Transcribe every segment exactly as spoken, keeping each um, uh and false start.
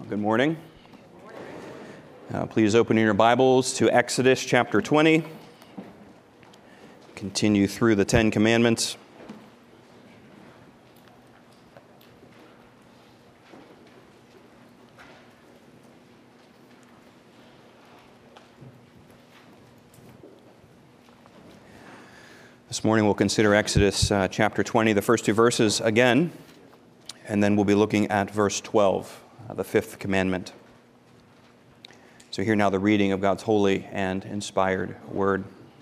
Good morning. Uh, please open your Bibles to Exodus chapter twenty. Continue through the Ten Commandments. This morning we'll consider Exodus uh, chapter twenty, the first two verses again, and then we'll be looking at verse twelve. Uh, the fifth commandment. So hear now the reading of God's holy and inspired word.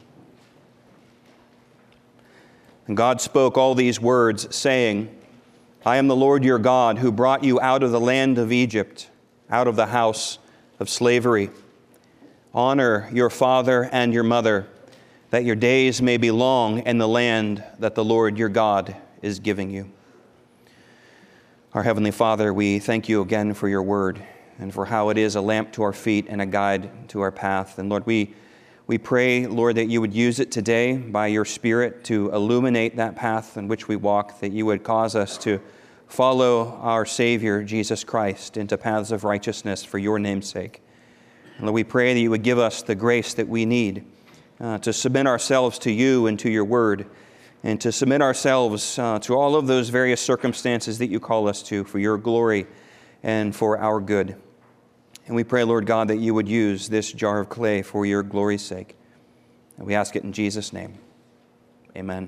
And God spoke all these words, saying, I am the Lord your God, who brought you out of the land of Egypt, out of the house of slavery. Honor your father and your mother, that your days may be long in the land that the Lord your God is giving you. Our Heavenly Father, we thank you again for your word and for how it is a lamp to our feet and a guide to our path. And Lord, we, we pray, Lord, that you would use it today by your Spirit to illuminate that path in which we walk, that you would cause us to follow our Savior, Jesus Christ, into paths of righteousness for your name's sake. And Lord, we pray that you would give us the grace that we need uh, to submit ourselves to you and to your word, and to submit ourselves uh, to all of those various circumstances that you call us to for your glory and for our good. And we pray, Lord God, that you would use this jar of clay for your glory's sake. And we ask it in Jesus' name. Amen.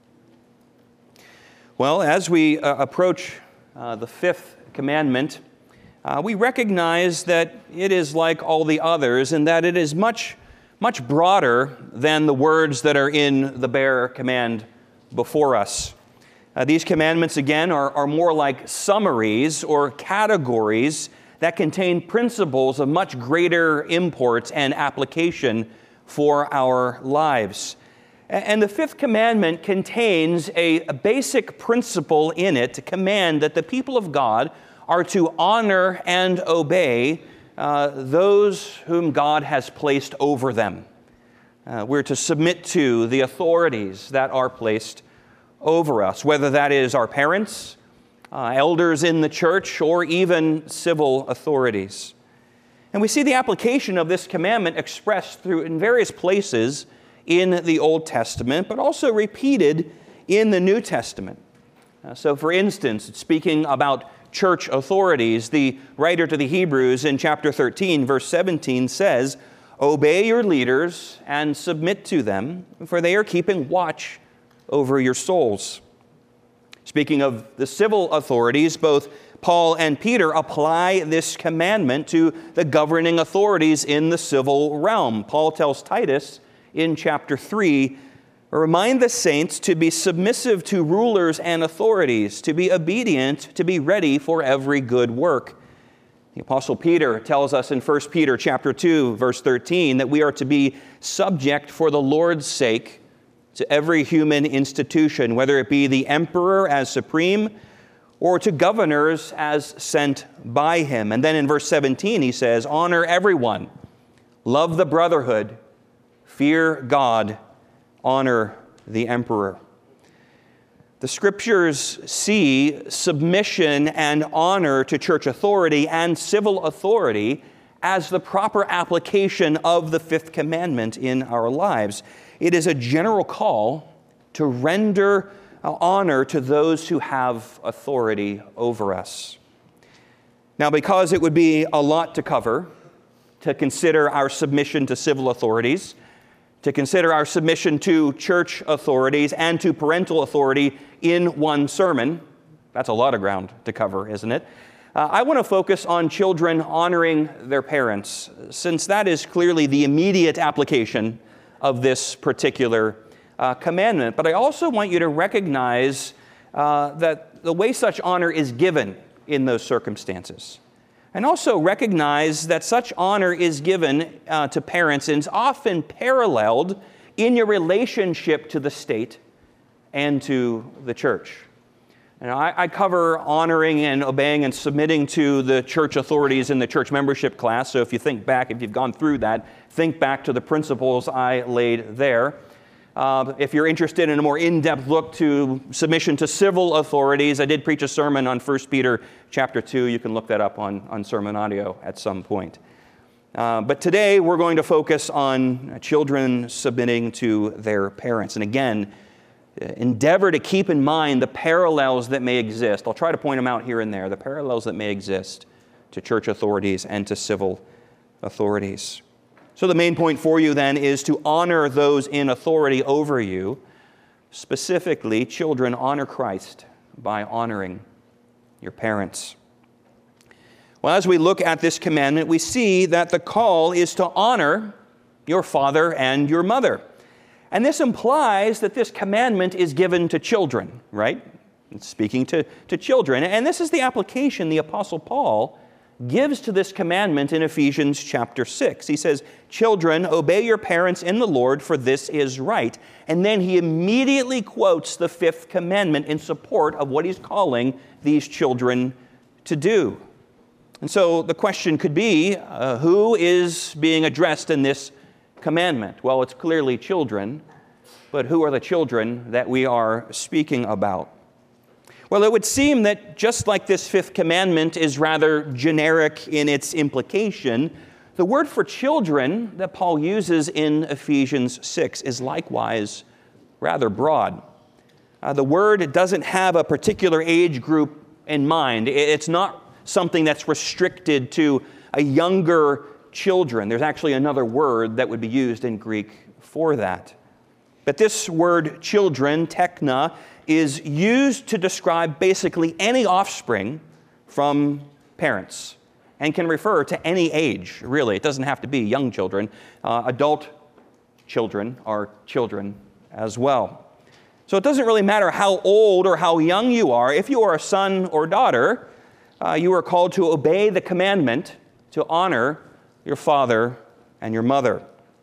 Well, as we uh, approach uh, the fifth commandment, uh, we recognize that it is like all the others in that it is much, much broader than the words that are in the bare command before us. Uh, these commandments, again, are, are more like summaries or categories that contain principles of much greater import and application for our lives. And the fifth commandment contains a, a basic principle in it, a command that the people of God are to honor and obey uh, those whom God has placed over them. Uh, we're to submit to the authorities that are placed over us, whether that is our parents, uh, elders in the church, or even civil authorities. And we see the application of this commandment expressed through in various places in the Old Testament, but also repeated in the New Testament. Uh, so, for instance, speaking about church authorities, the writer to the Hebrews in chapter thirteen, verse seventeen says, obey your leaders and submit to them, for they are keeping watch over your souls. Speaking of the civil authorities, both Paul and Peter apply this commandment to the governing authorities in the civil realm. Paul tells Titus in chapter three, remind the saints to be submissive to rulers and authorities, to be obedient, to be ready for every good work. The Apostle Peter tells us in First Peter chapter two, verse thirteen, that we are to be subject for the Lord's sake to every human institution, whether it be the emperor as supreme or to governors as sent by him. And then in verse seventeen, he says, honor everyone, love the brotherhood, fear God, honor the emperor. The Scriptures see submission and honor to church authority and civil authority as the proper application of the fifth commandment in our lives. It is a general call to render honor to those who have authority over us. Now, because it would be a lot to cover, to consider our submission to civil authorities, to consider our submission to church authorities and to parental authority in one sermon. That's a lot of ground to cover, isn't it? Uh, I want to focus on children honoring their parents, since that is clearly the immediate application of this particular uh, commandment. But I also want you to recognize uh, that the way such honor is given in those circumstances. And also recognize that such honor is given uh, to parents and is often paralleled in your relationship to the state and to the church. And I, I cover honoring and obeying and submitting to the church authorities in the church membership class. So if you think back, if you've gone through that, think back to the principles I laid there. Uh, if you're interested in a more in-depth look to submission to civil authorities, I did preach a sermon on First Peter chapter two. You can look that up on, on Sermon Audio at some point. Uh, but today we're going to focus on children submitting to their parents. And again, endeavor to keep in mind the parallels that may exist. I'll try to point them out here and there, the parallels that may exist to church authorities and to civil authorities. So the main point for you then is to honor those in authority over you. Specifically, children, honor Christ by honoring your parents. Well, as we look at this commandment, we see that the call is to honor your father and your mother. And this implies that this commandment is given to children, right? It's speaking to, to children. And this is the application the Apostle Paul gives to this commandment in Ephesians chapter six. He says, "Children, obey your parents in the Lord, for this is right." And then he immediately quotes the fifth commandment in support of what he's calling these children to do. And so the question could be, uh, who is being addressed in this commandment? Well, it's clearly children, but who are the children that we are speaking about? Well, it would seem that just like this fifth commandment is rather generic in its implication, the word for children that Paul uses in Ephesians six is likewise rather broad. Uh, the word doesn't have a particular age group in mind. It's not something that's restricted to a younger children. There's actually another word that would be used in Greek for that. But this word children, tekna, is used to describe basically any offspring from parents and can refer to any age, really. It doesn't have to be young children. Uh, adult children are children as well. So it doesn't really matter how old or how young you are. If you are a son or daughter, uh, you are called to obey the commandment to honor your father and your mother.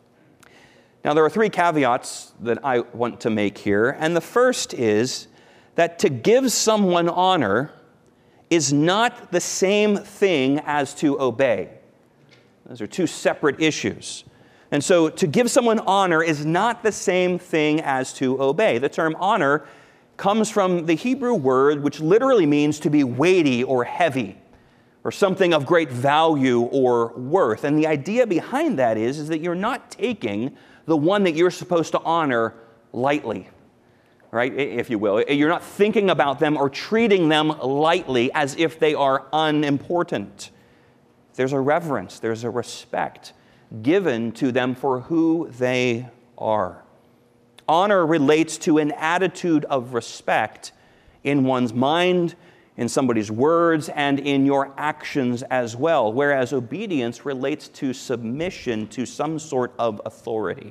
Now, there are three caveats that I want to make here, and the first is that to give someone honor is not the same thing as to obey. Those are two separate issues. And so to give someone honor is not the same thing as to obey. The term honor comes from the Hebrew word which literally means to be weighty or heavy, or something of great value or worth. And the idea behind that is, is that you're not taking the one that you're supposed to honor lightly, right, if you will. You're not thinking about them or treating them lightly as if they are unimportant. There's a reverence, there's a respect given to them for who they are. Honor relates to an attitude of respect in one's mind, in somebody's words, and in your actions as well, whereas obedience relates to submission to some sort of authority.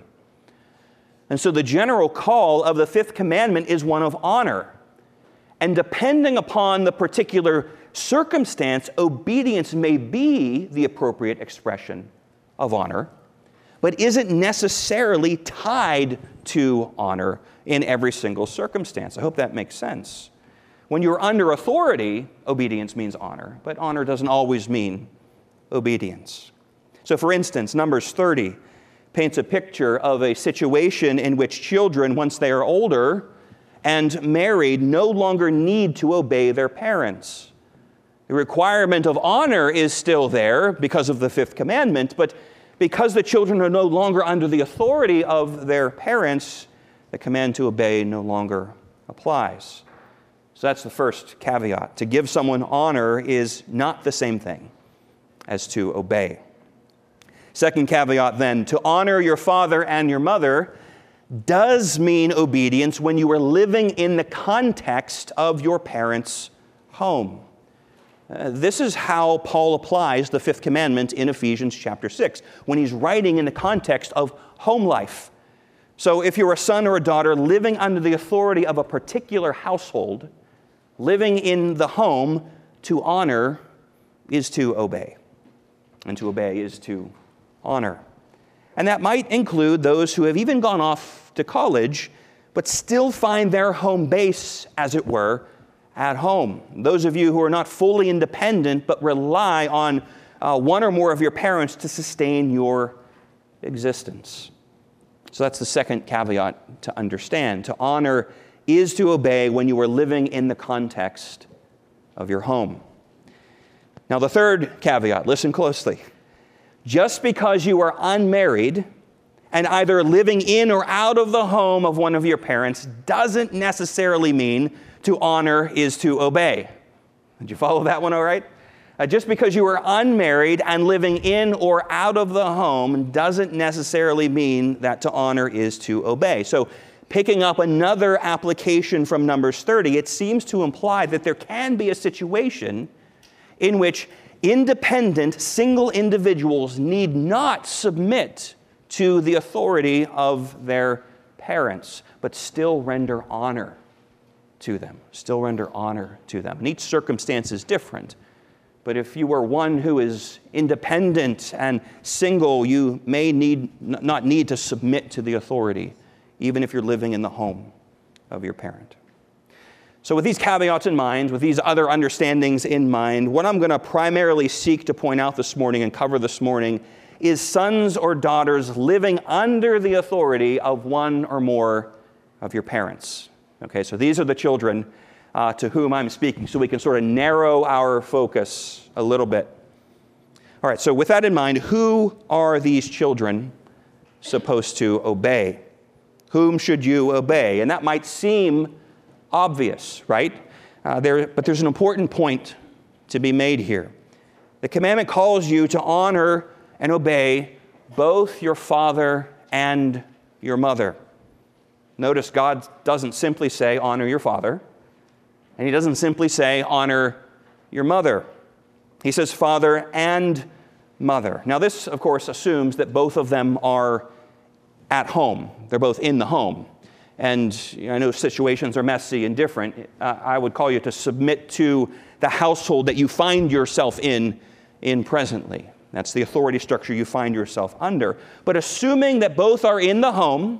And so the general call of the fifth commandment is one of honor. And depending upon the particular circumstance, obedience may be the appropriate expression of honor, but isn't necessarily tied to honor in every single circumstance. I hope that makes sense. When you're under authority, obedience means honor, but honor doesn't always mean obedience. So for instance, Numbers thirty paints a picture of a situation in which children, once they are older and married, no longer need to obey their parents. The requirement of honor is still there because of the fifth commandment, but because the children are no longer under the authority of their parents, the command to obey no longer applies. So that's the first caveat. To give someone honor is not the same thing as to obey. Second caveat then, to honor your father and your mother does mean obedience when you are living in the context of your parents' home. Uh, this is how Paul applies the fifth commandment in Ephesians chapter six, when he's writing in the context of home life. So if you're a son or a daughter living under the authority of a particular household, living in the home, to honor is to obey. And to obey is to honor. And that might include those who have even gone off to college, but still find their home base, as it were, at home. Those of you who are not fully independent, but rely on uh, one or more of your parents to sustain your existence. So that's the second caveat to understand. To honor is to obey when you are living in the context of your home. Now, the third caveat, listen closely. Just because you are unmarried and either living in or out of the home of one of your parents doesn't necessarily mean to honor is to obey. Did you follow that one all right? Uh, just because you are unmarried and living in or out of the home doesn't necessarily mean that to honor is to obey. So picking up another application from Numbers thirty, it seems to imply that there can be a situation in which independent, single individuals need not submit to the authority of their parents, but still render honor to them, still render honor to them. And each circumstance is different. But if you are one who is independent and single, you may need not need to submit to the authority, even if you're living in the home of your parent. So with these caveats in mind, with these other understandings in mind, what I'm going to primarily seek to point out this morning and cover this morning is sons or daughters living under the authority of one or more of your parents. Okay, so these are the children uh, to whom I'm speaking, so we can sort of narrow our focus a little bit. All right, so with that in mind, who are these children supposed to obey? Whom should you obey? And that might seem obvious, right? Uh, there, but there's an important point to be made here. The commandment calls you to honor and obey both your father and your mother. Notice God doesn't simply say, honor your father, and he doesn't simply say, honor your mother. He says, father and mother. Now this, of course, assumes that both of them are at home. They're both in the home. And you know, I know situations are messy and different. Uh, I would call you to submit to the household that you find yourself in, in presently. That's the authority structure you find yourself under. But assuming that both are in the home,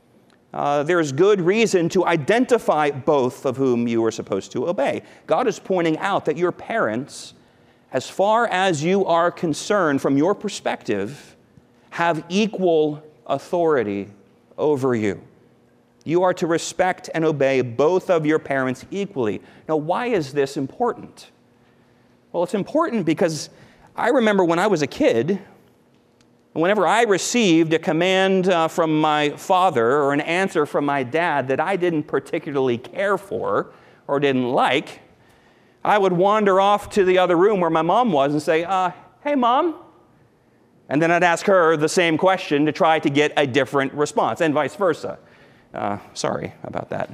uh, there is good reason to identify both of whom you are supposed to obey. God is pointing out that your parents, as far as you are concerned from your perspective, have equal authority over you. You are to respect and obey both of your parents equally. Now, why is this important? Well, it's important because I remember when I was a kid, whenever I received a command uh, from my father or an answer from my dad that I didn't particularly care for or didn't like, I would wander off to the other room where my mom was and say, uh, hey, Mom. And then I'd ask her the same question to try to get a different response, and vice versa. Uh, sorry about that.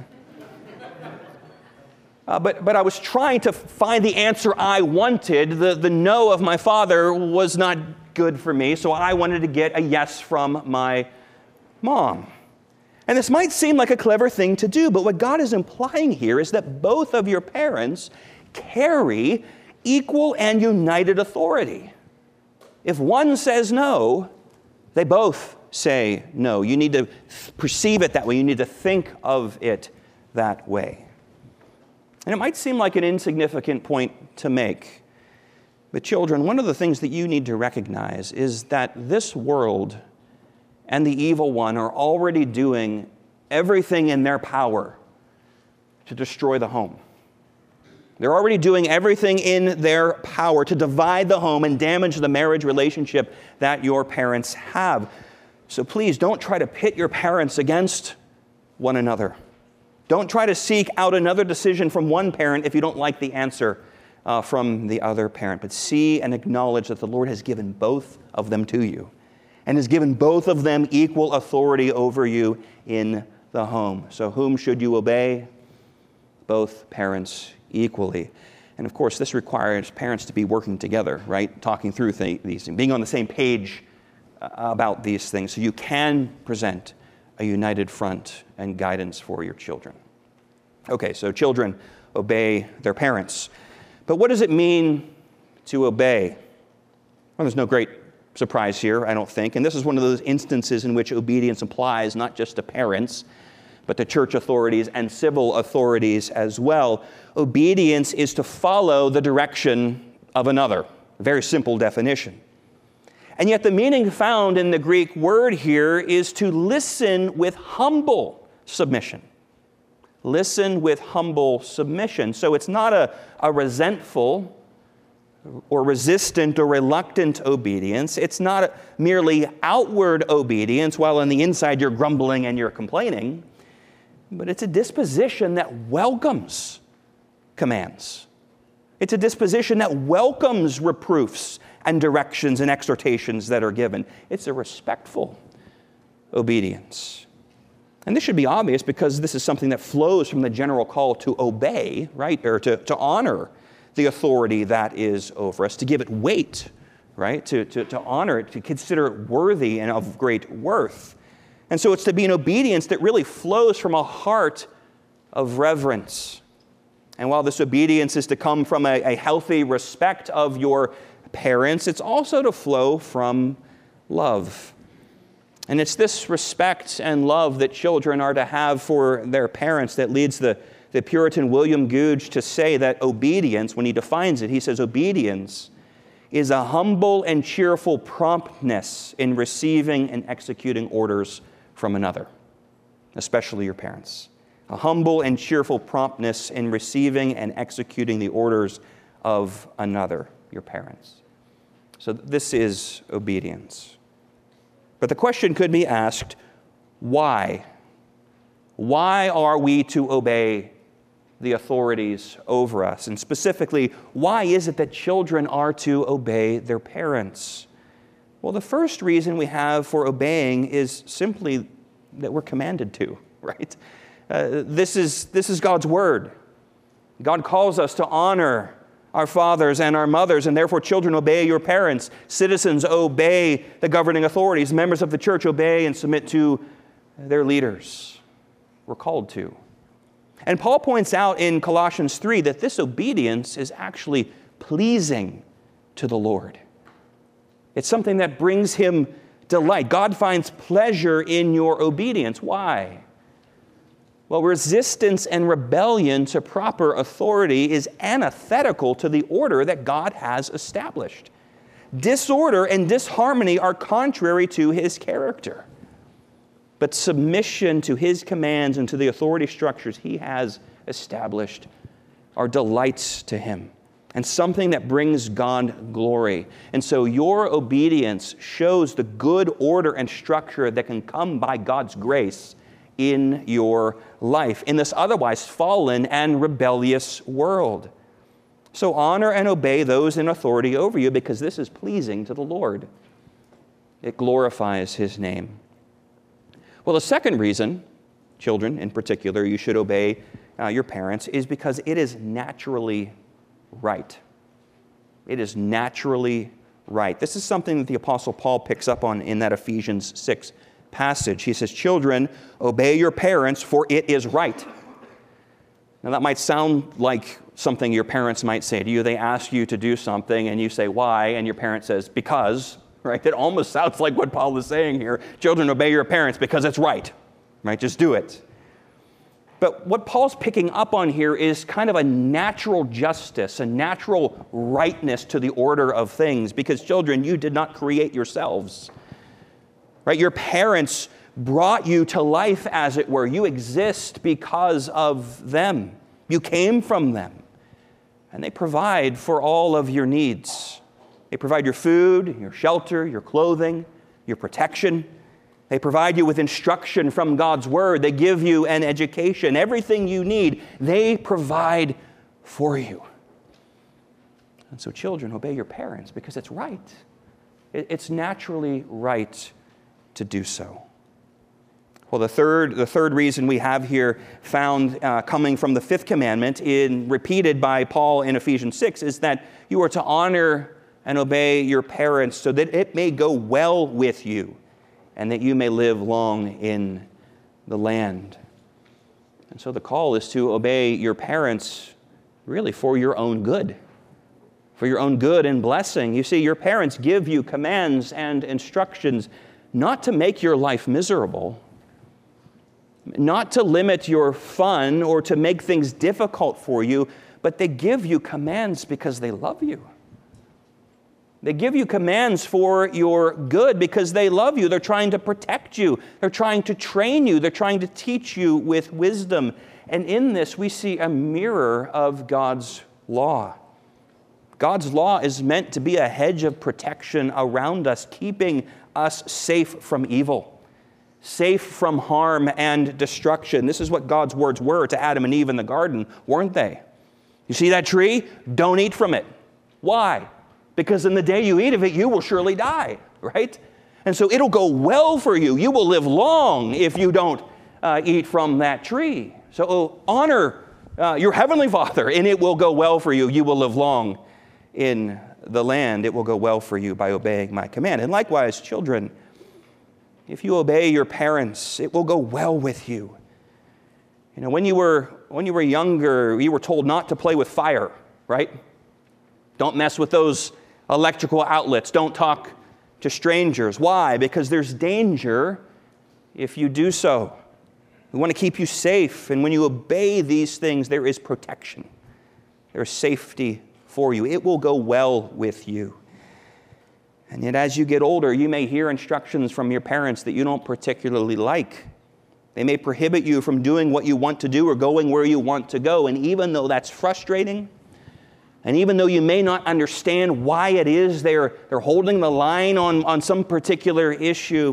Uh, but, but I was trying to find the answer I wanted. The, the no of my father was not good for me, so I wanted to get a yes from my mom. And this might seem like a clever thing to do, but what God is implying here is that both of your parents carry equal and united authority. If one says no, they both say no. You need to perceive it that way. You need to think of it that way. And it might seem like an insignificant point to make, but children, one of the things that you need to recognize is that this world and the evil one are already doing everything in their power to destroy the home. They're already doing everything in their power to divide the home and damage the marriage relationship that your parents have. So please don't try to pit your parents against one another. Don't try to seek out another decision from one parent if you don't like the answer uh, from the other parent. But see and acknowledge that the Lord has given both of them to you and has given both of them equal authority over you in the home. So whom should you obey? Both parents equally. And of course, this requires parents to be working together, right? Talking through th- these things, being on the same page uh, about these things so you can present a united front and guidance for your children. Okay, so children obey their parents. But what does it mean to obey? Well, there's no great surprise here, I don't think. And this is one of those instances in which obedience applies not just to parents, but to church authorities and civil authorities as well. Obedience is to follow the direction of another. A very simple definition. And yet the meaning found in the Greek word here is to listen with humble submission. Listen with humble submission. So it's not a, a resentful or resistant or reluctant obedience. It's not a merely outward obedience while on the inside you're grumbling and you're complaining. But it's a disposition that welcomes commands. It's a disposition that welcomes reproofs and directions and exhortations that are given. It's a respectful obedience. And this should be obvious because this is something that flows from the general call to obey, right? Or to, to honor the authority that is over us, to give it weight, right? To, to, to honor it, to consider it worthy and of great worth. And so it's to be an obedience that really flows from a heart of reverence. And while this obedience is to come from a, a healthy respect of your parents, it's also to flow from love. And it's this respect and love that children are to have for their parents that leads the, the Puritan William Gouge to say that obedience, when he defines it, he says obedience is a humble and cheerful promptness in receiving and executing orders from another, especially your parents. A humble and cheerful promptness in receiving and executing the orders of another, your parents. So this is obedience. But the question could be asked, why? Why are we to obey the authorities over us? And specifically, why is it that children are to obey their parents? Well, the first reason we have for obeying is simply that we're commanded to, right? Uh, this is, this is God's word. God calls us to honor our fathers and our mothers, and therefore children obey your parents. Citizens obey the governing authorities. Members of the church obey and submit to their leaders. We're called to. And Paul points out in Colossians three that this obedience is actually pleasing to the Lord. It's something that brings him delight. God finds pleasure in your obedience. Why? Well, resistance and rebellion to proper authority is antithetical to the order that God has established. Disorder and disharmony are contrary to his character. But submission to his commands and to the authority structures he has established are delights to him and something that brings God glory. And so your obedience shows the good order and structure that can come by God's grace in your life, in this otherwise fallen and rebellious world. So honor and obey those in authority over you because this is pleasing to the Lord. It glorifies his name. Well, the second reason, children in particular, you should obey uh, your parents is because it is naturally right. It is naturally right. This is something that the Apostle Paul picks up on in that Ephesians six passage. He says, children, obey your parents, for it is right. Now that might sound like something your parents might say to you. They ask you to do something and you say, why? And your parent says, because, right? It almost sounds like what Paul is saying here. Children, obey your parents because it's right, right? Just do it. But what Paul's picking up on here is kind of a natural justice, a natural rightness to the order of things, because children, you did not create yourselves. Right? Your parents brought you to life, as it were. You exist because of them. You came from them. And they provide for all of your needs. They provide your food, your shelter, your clothing, your protection. They provide you with instruction from God's word. They give you an education. Everything you need, they provide for you. And so children, obey your parents because it's right. It's naturally right to do so. Well, the third, the third reason we have here found uh, coming from the fifth commandment, in, repeated by Paul in Ephesians six, is that you are to honor and obey your parents so that it may go well with you and that you may live long in the land. And so the call is to obey your parents really for your own good, for your own good and blessing. You see, your parents give you commands and instructions not to make your life miserable, not to limit your fun or to make things difficult for you, but they give you commands because they love you. They give you commands for your good because they love you. They're trying to protect you. They're trying to train you. They're trying to teach you with wisdom. And in this, we see a mirror of God's law. God's law is meant to be a hedge of protection around us, keeping us safe from evil, safe from harm and destruction. This is what God's words were to Adam and Eve in the garden, weren't they? You see that tree? Don't eat from it. Why? Because in the day you eat of it, you will surely die, right? And so it'll go well for you. You will live long if you don't uh, eat from that tree. So oh, honor uh, your heavenly Father, and it will go well for you. You will live long in the land. It will go well for you by obeying my command. And likewise, children, if you obey your parents, it will go well with you. You know, when you were when you were younger, you were told not to play with fire, right? Don't mess with those electrical outlets. Don't talk to strangers. Why? Because there's danger if you do so. We want to keep you safe. And when you obey these things, there is protection. There is safety for you. It will go well with you. And yet as you get older, you may hear instructions from your parents that you don't particularly like. They may prohibit you from doing what you want to do or going where you want to go. And even though that's frustrating, and even though you may not understand why it is they're, they're holding the line on, on some particular issue,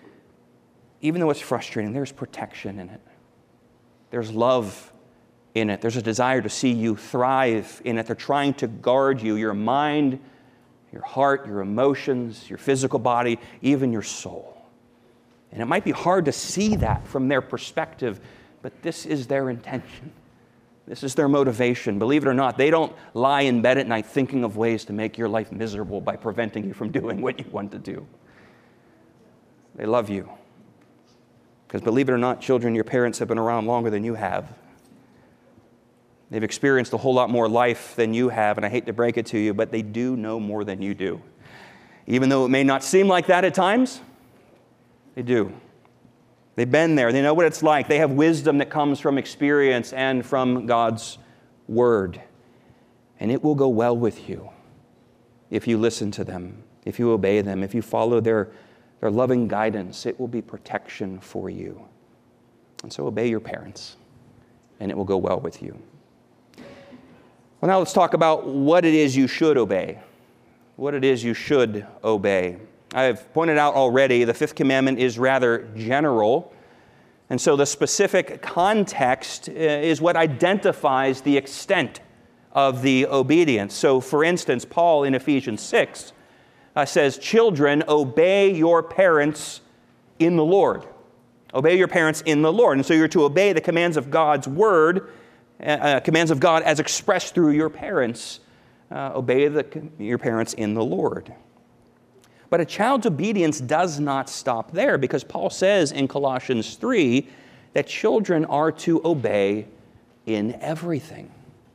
even though it's frustrating, there's protection in it. There's love in it. There's a desire to see you thrive in it. They're trying to guard you, your mind, your heart, your emotions, your physical body, even your soul. And it might be hard to see that from their perspective, but this is their intention. This is their motivation. Believe it or not, they don't lie in bed at night thinking of ways to make your life miserable by preventing you from doing what you want to do. They love you. Because believe it or not, children, your parents have been around longer than you have. They've experienced a whole lot more life than you have, and I hate to break it to you, but they do know more than you do. Even though it may not seem like that at times, they do. They've been there. They know what it's like. They have wisdom that comes from experience and from God's Word. And it will go well with you if you listen to them, if you obey them, if you follow their, their loving guidance. It will be protection for you. And so obey your parents, and it will go well with you. Well, now let's talk about what it is you should obey. What it is you should obey. I've pointed out already the fifth commandment is rather general, and so the specific context is what identifies the extent of the obedience. So, for instance, Paul in Ephesians six uh, says, "Children, obey your parents in the Lord." Obey your parents in the Lord. And so you're to obey the commands of God's Word, uh, commands of God as expressed through your parents. Uh, obey the, your parents in the Lord. But a child's obedience does not stop there, because Paul says in Colossians three that children are to obey in everything.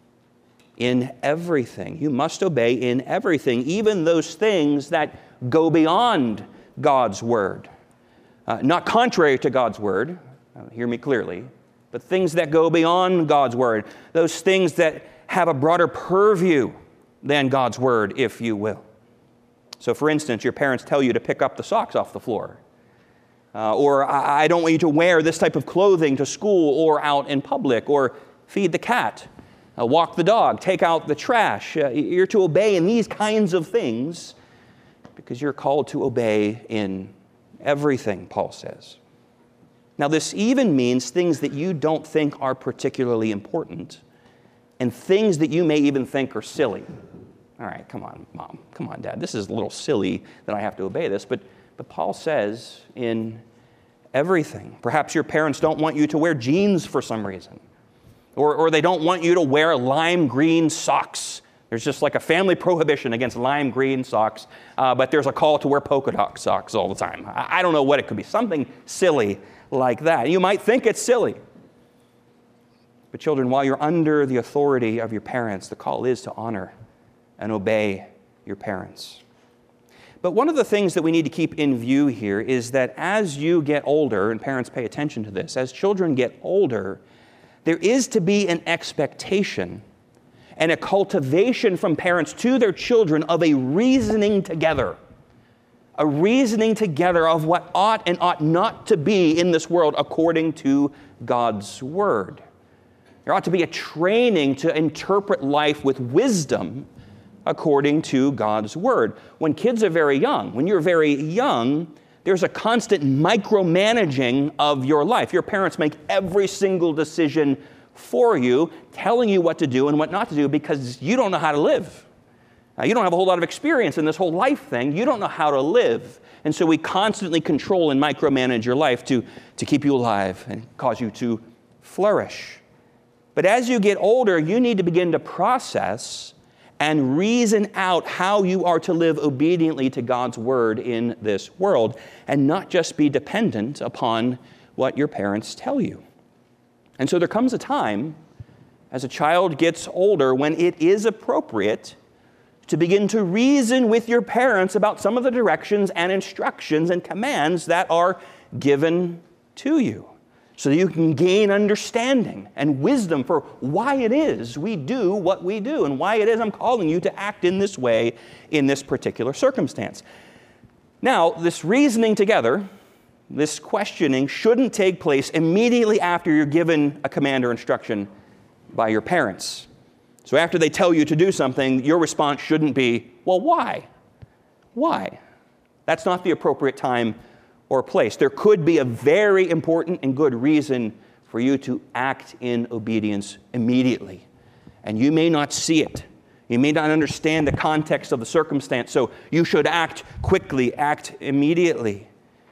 In everything. You must obey in everything, even those things that go beyond God's Word. Uh, not contrary to God's Word, uh, hear me clearly, but things that go beyond God's Word. Those things that have a broader purview than God's Word, if you will. So, for instance, your parents tell you to pick up the socks off the floor. Uh, or, I, I don't want you to wear this type of clothing to school or out in public. Or feed the cat, uh, walk the dog, take out the trash. Uh, you're to obey in these kinds of things because you're called to obey in everything, Paul says. Now, this even means things that you don't think are particularly important and things that you may even think are silly. All right, come on, Mom. Come on, Dad. This is a little silly that I have to obey this. But, but Paul says in everything. Perhaps your parents don't want you to wear jeans for some reason. Or, or they don't want you to wear lime green socks. There's just like a family prohibition against lime green socks. Uh, but there's a call to wear polka dot socks all the time. I, I don't know what it could be. Something silly like that. You might think it's silly. But children, while you're under the authority of your parents, the call is to honor and obey your parents. But one of the things that we need to keep in view here is that as you get older, and parents pay attention to this, as children get older, there is to be an expectation and a cultivation from parents to their children of a reasoning together. A reasoning together of what ought and ought not to be in this world according to God's Word. There ought to be a training to interpret life with wisdom according to God's Word. When kids are very young, when you're very young, there's a constant micromanaging of your life. Your parents make every single decision for you, telling you what to do and what not to do because you don't know how to live. Now, you don't have a whole lot of experience in this whole life thing. You don't know how to live. And so we constantly control and micromanage your life to, to keep you alive and cause you to flourish. But as you get older, you need to begin to process and reason out how you are to live obediently to God's Word in this world, and not just be dependent upon what your parents tell you. And so there comes a time, as a child gets older, when it is appropriate to begin to reason with your parents about some of the directions and instructions and commands that are given to you, so that you can gain understanding and wisdom for why it is we do what we do and why it is I'm calling you to act in this way in this particular circumstance. Now, this reasoning together, this questioning, shouldn't take place immediately after you're given a command or instruction by your parents. So after they tell you to do something, your response shouldn't be, well, why? Why? That's not the appropriate time or place. There could be a very important and good reason for you to act in obedience immediately. And you may not see it. You may not understand the context of the circumstance, so you should act quickly, act immediately.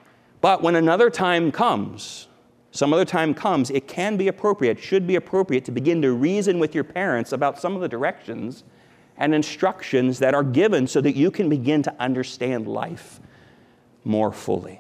But when another time comes, some other time comes, it can be appropriate, should be appropriate to begin to reason with your parents about some of the directions and instructions that are given so that you can begin to understand life more fully.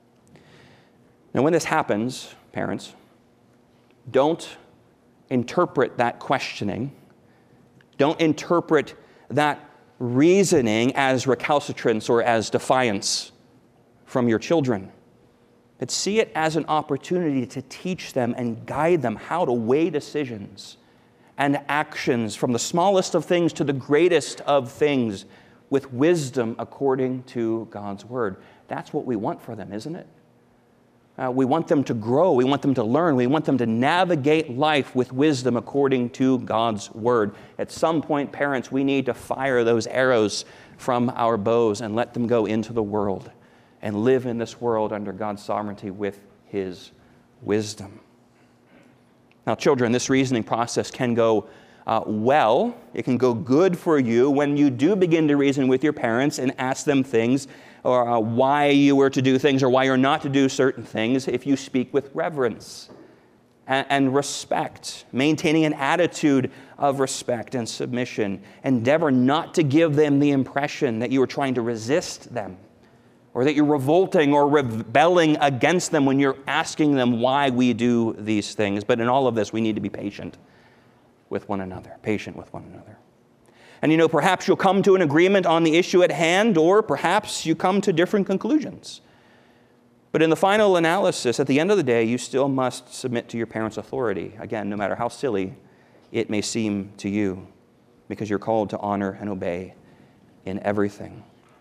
Now, when this happens, parents, don't interpret that questioning, don't interpret that reasoning as recalcitrance or as defiance from your children, but see it as an opportunity to teach them and guide them how to weigh decisions and actions from the smallest of things to the greatest of things with wisdom according to God's Word. That's what we want for them, isn't it? Uh, we want them to grow. We want them to learn. We want them to navigate life with wisdom according to God's Word. At some point, parents, we need to fire those arrows from our bows and let them go into the world and live in this world under God's sovereignty with His wisdom. Now, children, this reasoning process can go uh, well. It can go good for you when you do begin to reason with your parents and ask them things or uh, why you were to do things or why you're not to do certain things, if you speak with reverence and, and respect, maintaining an attitude of respect and submission. Endeavor not to give them the impression that you are trying to resist them or that you're revolting or rebelling against them when you're asking them why we do these things. But in all of this, we need to be patient with one another, patient with one another. And you know, perhaps you'll come to an agreement on the issue at hand, or perhaps you come to different conclusions. But in the final analysis, at the end of the day, you still must submit to your parents' authority. Again, no matter how silly it may seem to you, because you're called to honor and obey in everything.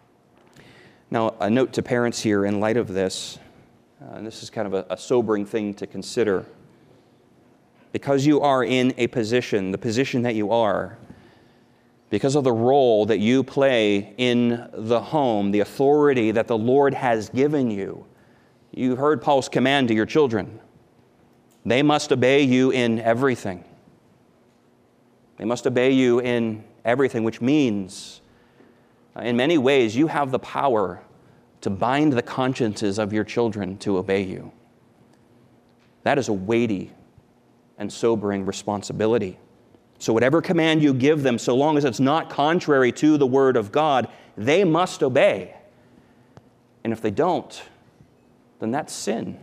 Now, a note to parents here in light of this, uh, and this is kind of a, a sobering thing to consider. Because you are in a position, the position that you are, because of the role that you play in the home, the authority that the Lord has given you, you heard Paul's command to your children. They must obey you in everything. They must obey you in everything, which means, uh, in many ways, you have the power to bind the consciences of your children to obey you. That is a weighty and sobering responsibility. So whatever command you give them, so long as it's not contrary to the Word of God, they must obey. And if they don't, then that's sin.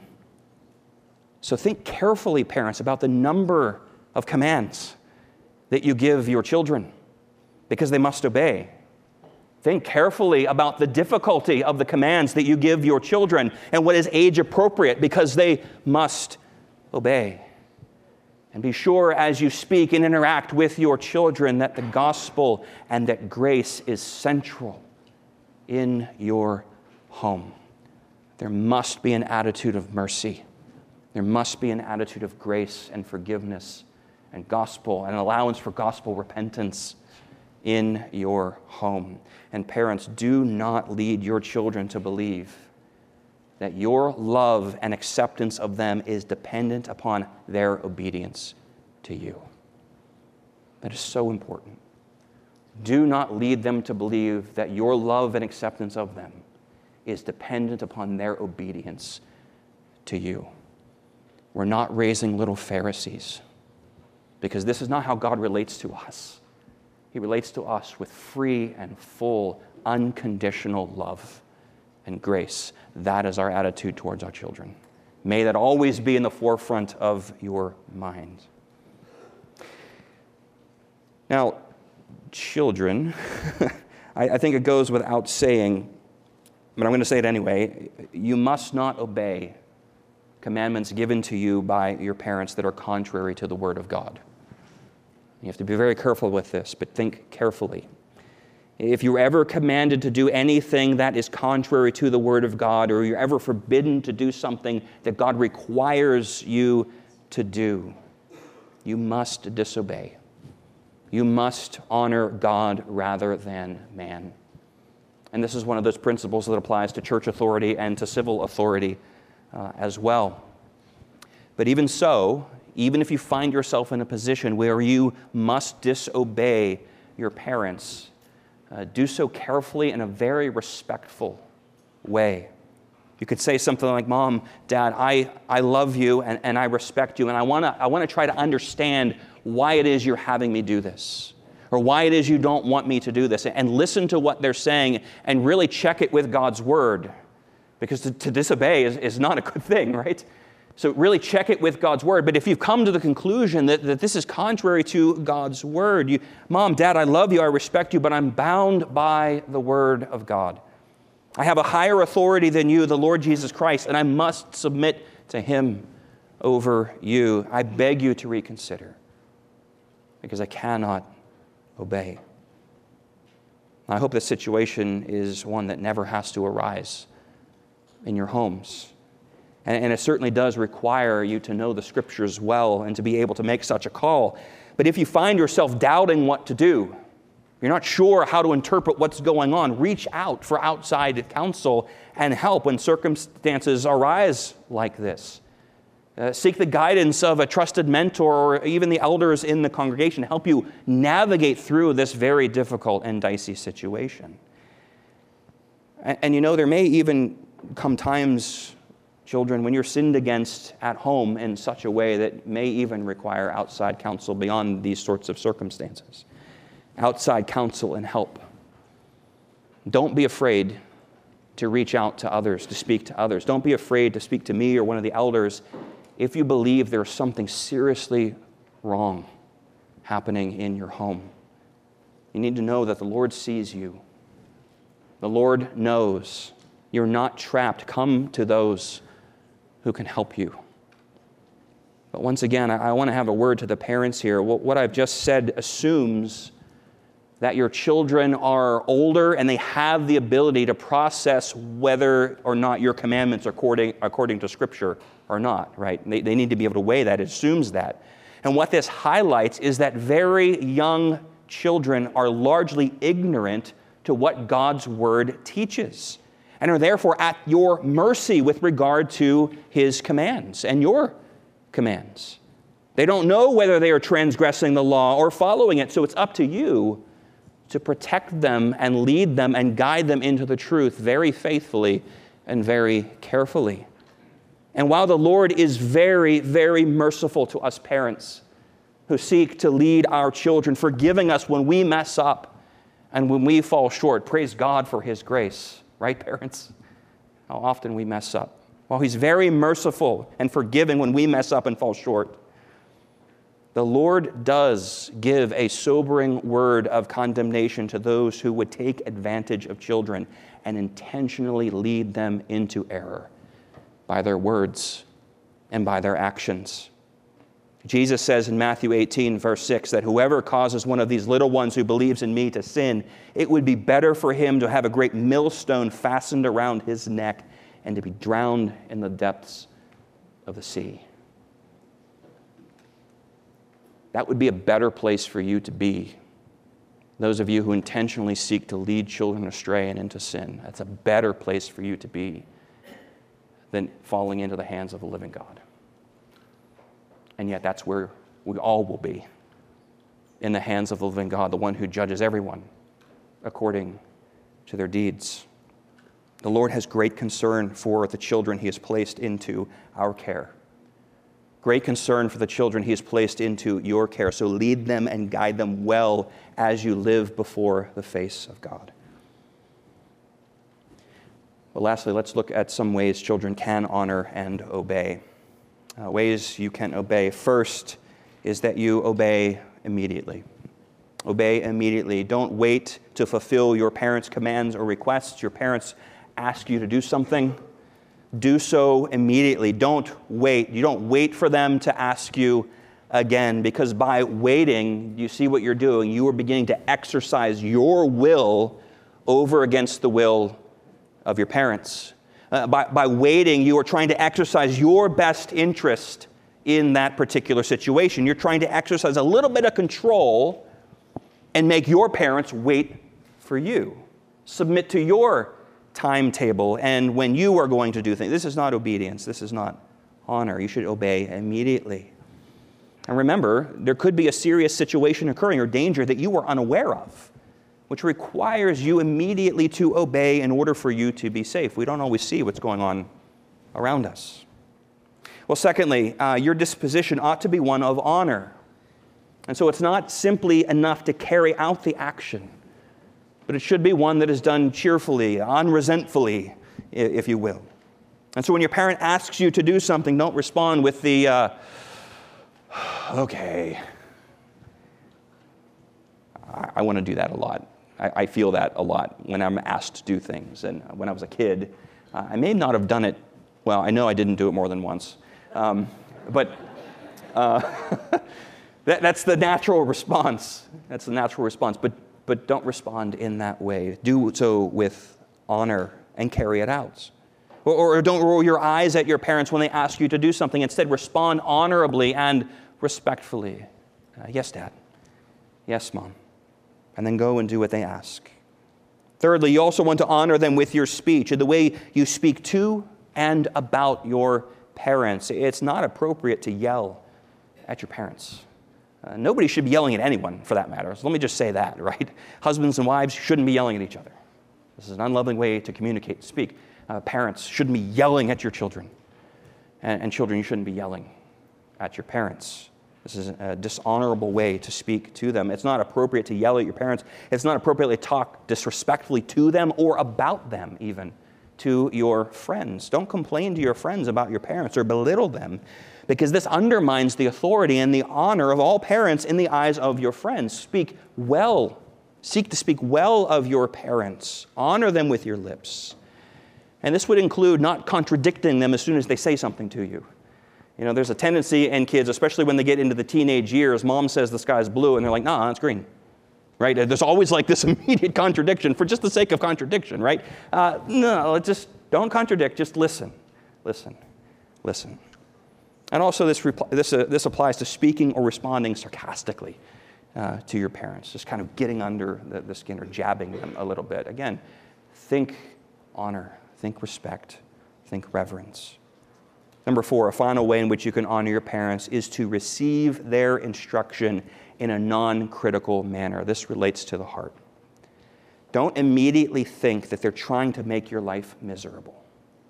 So think carefully, parents, about the number of commands that you give your children, because they must obey. Think carefully about the difficulty of the commands that you give your children and what is age appropriate, because they must obey. And be sure as you speak and interact with your children that the gospel and that grace is central in your home. There must be an attitude of mercy. There must be an attitude of grace and forgiveness and gospel and allowance for gospel repentance in your home. And parents, do not lead your children to believe that your love and acceptance of them is dependent upon their obedience to you. That is so important. Do not lead them to believe that your love and acceptance of them is dependent upon their obedience to you. We're not raising little Pharisees, because this is not how God relates to us. He relates to us with free and full, unconditional love and grace. That is our attitude towards our children. May that always be in the forefront of your mind. Now, children, I, I think it goes without saying, but I'm going to say it anyway, you must not obey commandments given to you by your parents that are contrary to the Word of God. You have to be very careful with this, but think carefully. If you're ever commanded to do anything that is contrary to the Word of God, or you're ever forbidden to do something that God requires you to do, you must disobey. You must honor God rather than man. And this is one of those principles that applies to church authority and to civil authority uh, as well. But even so, even if you find yourself in a position where you must disobey your parents, Uh, do so carefully in a very respectful way. You could say something like, Mom, Dad, I, I love you and, and I respect you, and I want to I want to try to understand why it is you're having me do this, or why it is you don't want me to do this, and listen to what they're saying and really check it with God's Word, because to, to disobey is, is not a good thing, right? So really check it with God's Word. But if you've come to the conclusion that, that this is contrary to God's Word, you, Mom, Dad, I love you, I respect you, but I'm bound by the Word of God. I have a higher authority than you, the Lord Jesus Christ, and I must submit to Him over you. I beg you to reconsider, because I cannot obey. I hope this situation is one that never has to arise in your homes. And it certainly does require you to know the Scriptures well and to be able to make such a call. But if you find yourself doubting what to do, you're not sure how to interpret what's going on, reach out for outside counsel and help when circumstances arise like this. Uh, seek the guidance of a trusted mentor or even the elders in the congregation to help you navigate through this very difficult and dicey situation. And, and you know, there may even come times, children, when you're sinned against at home in such a way that may even require outside counsel beyond these sorts of circumstances. Outside counsel and help. Don't be afraid to reach out to others, to speak to others. Don't be afraid to speak to me or one of the elders if you believe there's something seriously wrong happening in your home. You need to know that the Lord sees you. The Lord knows you're not trapped. Come to those who can help you. But once again, I, I want to have a word to the parents here. What, what I've just said assumes that your children are older and they have the ability to process whether or not your commandments are according, according to Scripture or not, right? They, they need to be able to weigh that. It assumes that. And what this highlights is that very young children are largely ignorant to what God's Word teaches, and are therefore at your mercy with regard to His commands and your commands. They don't know whether they are transgressing the law or following it, so it's up to you to protect them and lead them and guide them into the truth very faithfully and very carefully. And while the Lord is very, very merciful to us parents who seek to lead our children, forgiving us when we mess up and when we fall short, praise God for His grace. Right, parents? How often we mess up. While He's very merciful and forgiving when we mess up and fall short, the Lord does give a sobering word of condemnation to those who would take advantage of children and intentionally lead them into error by their words and by their actions. Jesus says in Matthew eighteen, verse six, that whoever causes one of these little ones who believes in me to sin, it would be better for him to have a great millstone fastened around his neck and to be drowned in the depths of the sea. That would be a better place for you to be. Those of you who intentionally seek to lead children astray and into sin, that's a better place for you to be than falling into the hands of the living God. And yet that's where we all will be, in the hands of the living God, the one who judges everyone according to their deeds. The Lord has great concern for the children he has placed into our care. Great concern for the children he has placed into your care. So lead them and guide them well as you live before the face of God. But lastly, let's look at some ways children can honor and obey. Uh, ways you can obey. First is that you obey immediately. Obey immediately. Don't wait to fulfill your parents' commands or requests. Your parents ask you to do something. Do so immediately. Don't wait. You don't wait for them to ask you again, because by waiting, you see what you're doing. You are beginning to exercise your will over against the will of your parents. Uh, by, by waiting, you are trying to exercise your best interest in that particular situation. You're trying to exercise a little bit of control and make your parents wait for you. Submit to your timetable and when you are going to do things. This is not obedience. This is not honor. You should obey immediately. And remember, there could be a serious situation occurring or danger that you are unaware of, which requires you immediately to obey in order for you to be safe. We don't always see what's going on around us. Well, secondly, uh, your disposition ought to be one of honor. And so it's not simply enough to carry out the action, but it should be one that is done cheerfully, unresentfully, if you will. And so when your parent asks you to do something, don't respond with the, uh, okay, I, I want to do that a lot. I feel that a lot when I'm asked to do things. And when I was a kid, uh, I may not have done it, well, I know I didn't do it more than once. Um, but uh, that, that's the natural response. That's the natural response. But, but don't respond in that way. Do so with honor and carry it out. Or, or don't roll your eyes at your parents when they ask you to do something. Instead, respond honorably and respectfully. Uh, yes, Dad. Yes, Mom. And then go and do what they ask. Thirdly, you also want to honor them with your speech, the way you speak to and about your parents. It's not appropriate to yell at your parents. Uh, nobody should be yelling at anyone, for that matter. So let me just say that, right? Husbands and wives shouldn't be yelling at each other. This is an unloving way to communicate and speak. Uh, parents shouldn't be yelling at your children. And, and children, you shouldn't be yelling at your parents. This is a dishonorable way to speak to them. It's not appropriate to yell at your parents. It's not appropriate to talk disrespectfully to them or about them even to your friends. Don't complain to your friends about your parents or belittle them, because this undermines the authority and the honor of all parents in the eyes of your friends. Speak well. Seek to speak well of your parents. Honor them with your lips. And this would include not contradicting them as soon as they say something to you. You know, there's a tendency in kids, especially when they get into the teenage years, mom says the sky's blue, and they're like, nah, it's green, right? There's always like this immediate contradiction for just the sake of contradiction, right? Uh, no, just don't contradict, just listen, listen, listen. And also this, repl- this, uh, this applies to speaking or responding sarcastically uh, to your parents, just kind of getting under the, the skin or jabbing them a little bit. Again, think honor, think respect, think reverence. Number four, a final way in which you can honor your parents is to receive their instruction in a non-critical manner. This relates to the heart. Don't immediately think that they're trying to make your life miserable.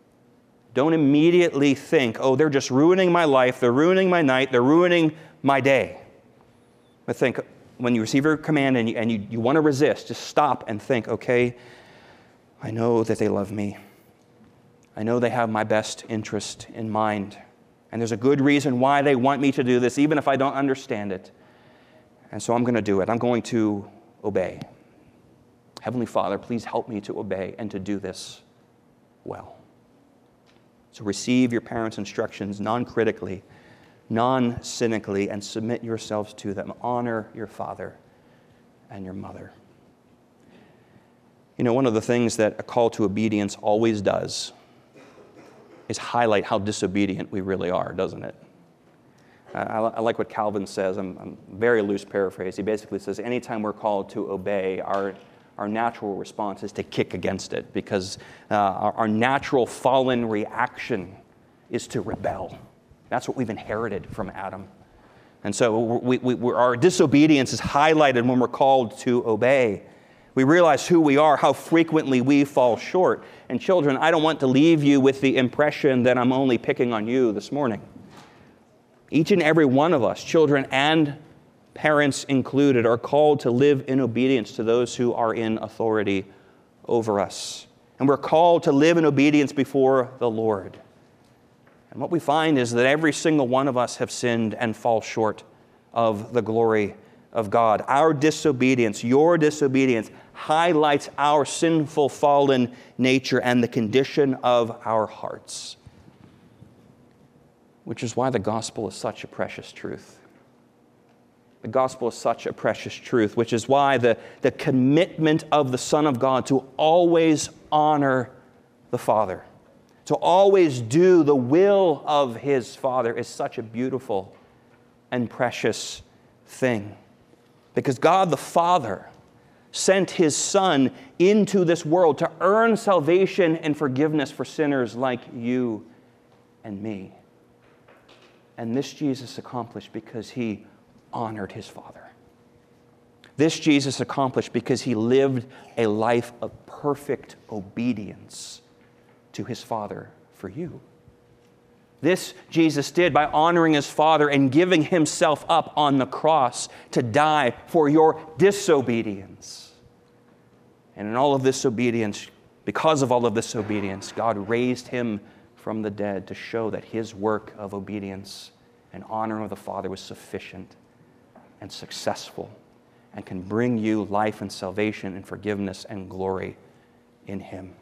Don't immediately think, oh, they're just ruining my life, they're ruining my night, they're ruining my day. But think, when you receive your command and you, and you, you want to resist, just stop and think, okay, I know that they love me. I know they have my best interest in mind. And there's a good reason why they want me to do this, even if I don't understand it. And so I'm going to do it. I'm going to obey. Heavenly Father, please help me to obey and to do this well. So receive your parents' instructions non-critically, non-cynically, and submit yourselves to them. Honor your father and your mother. You know, one of the things that a call to obedience always does is highlight how disobedient we really are, doesn't it? I, I like what Calvin says. I'm, I'm very loose paraphrase. He basically says anytime we're called to obey, our, our natural response is to kick against it, because uh, our, our natural fallen reaction is to rebel. That's what we've inherited from Adam. And so we, we, our disobedience is highlighted when we're called to obey. We realize who we are, how frequently we fall short. And children, I don't want to leave you with the impression that I'm only picking on you this morning. Each and every one of us, children and parents included, are called to live in obedience to those who are in authority over us. And we're called to live in obedience before the Lord. And what we find is that every single one of us have sinned and fall short of the glory of God. Our disobedience, your disobedience, highlights our sinful, fallen nature and the condition of our hearts. Which is why the gospel is such a precious truth. The gospel is such a precious truth, which is why the, the commitment of the Son of God to always honor the Father, to always do the will of His Father, is such a beautiful and precious thing. Because God the Father sent His Son into this world to earn salvation and forgiveness for sinners like you and me. And this Jesus accomplished because He honored His Father. This Jesus accomplished because He lived a life of perfect obedience to His Father for you. This Jesus did by honoring His Father and giving Himself up on the cross to die for your disobedience. And in all of this obedience, because of all of this obedience, God raised Him from the dead to show that His work of obedience and honor of the Father was sufficient and successful and can bring you life and salvation and forgiveness and glory in Him.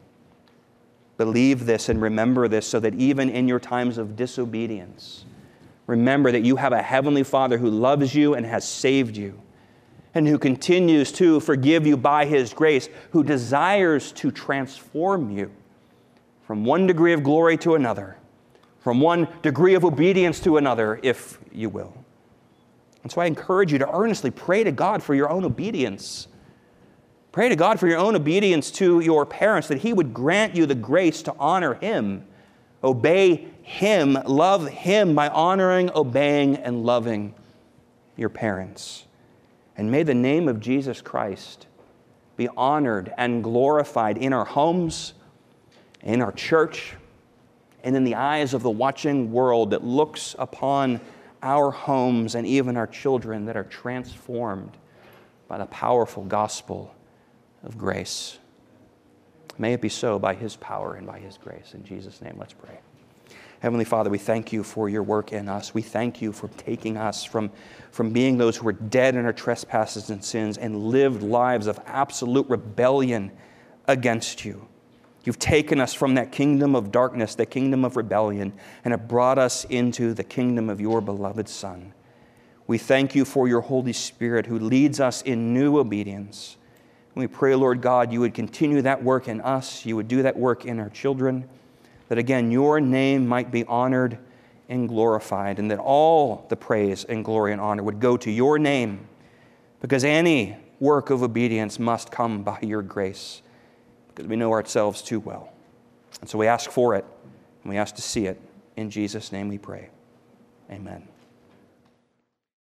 Believe this and remember this so that even in your times of disobedience, remember that you have a Heavenly Father who loves you and has saved you, and who continues to forgive you by His grace, who desires to transform you from one degree of glory to another, from one degree of obedience to another, if you will. And so I encourage you to earnestly pray to God for your own obedience. Pray to God for your own obedience to your parents, that He would grant you the grace to honor Him, obey Him, love Him by honoring, obeying, and loving your parents. And may the name of Jesus Christ be honored and glorified in our homes, in our church, and in the eyes of the watching world that looks upon our homes and even our children that are transformed by the powerful gospel of grace. May it be so by His power and by His grace. In Jesus' name, let's pray. Heavenly Father, we thank You for Your work in us. We thank You for taking us from, from being those who were dead in our trespasses and sins and lived lives of absolute rebellion against You. You've taken us from that kingdom of darkness, that kingdom of rebellion, and have brought us into the kingdom of Your beloved Son. We thank You for Your Holy Spirit who leads us in new obedience. We pray, Lord God, You would continue that work in us. You would do that work in our children, that again, Your name might be honored and glorified, and that all the praise and glory and honor would go to Your name, because any work of obedience must come by Your grace, because we know ourselves too well. And so we ask for it, and we ask to see it. In Jesus' name we pray. Amen.